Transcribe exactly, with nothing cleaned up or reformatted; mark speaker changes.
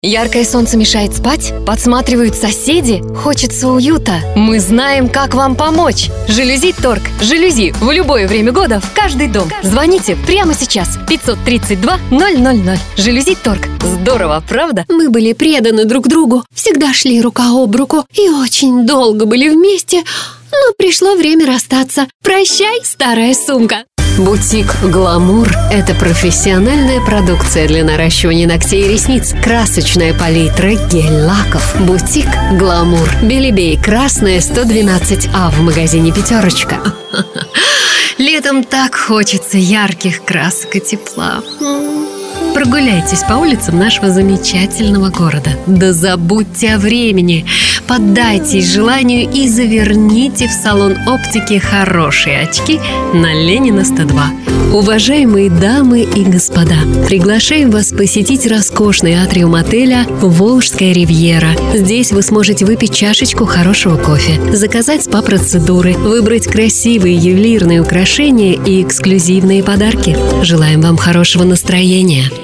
Speaker 1: Яркое солнце мешает спать? Подсматривают соседи? Хочется уюта? Мы знаем, как вам помочь! Жалюзи Торг. Жалюзи в любое время года, в каждый дом. Звоните прямо сейчас. пятьсот тридцать два ноль ноль ноль. Жалюзи Торг. Здорово, правда?
Speaker 2: Мы были преданы друг другу, всегда шли рука об руку и очень долго были вместе, но пришло время расстаться. Прощай, старая сумка! Бутик «Гламур» — это профессиональная продукция для наращивания ногтей и ресниц, красочная палитра, гель-лаков. Бутик «Гламур». Белебей, Красная, сто двенадцать А в магазине «Пятерочка». Летом так хочется ярких красок и тепла. Прогуляйтесь по улицам нашего замечательного города. Да забудьте о времени. Поддайтесь желанию и заверните в салон оптики хорошие очки на Ленина сто два. Уважаемые дамы и господа, приглашаем вас посетить роскошный атриум отеля «Волжская ривьера». Здесь вы сможете выпить чашечку хорошего кофе, заказать спа-процедуры, выбрать красивые ювелирные украшения и эксклюзивные подарки. Желаем вам хорошего настроения.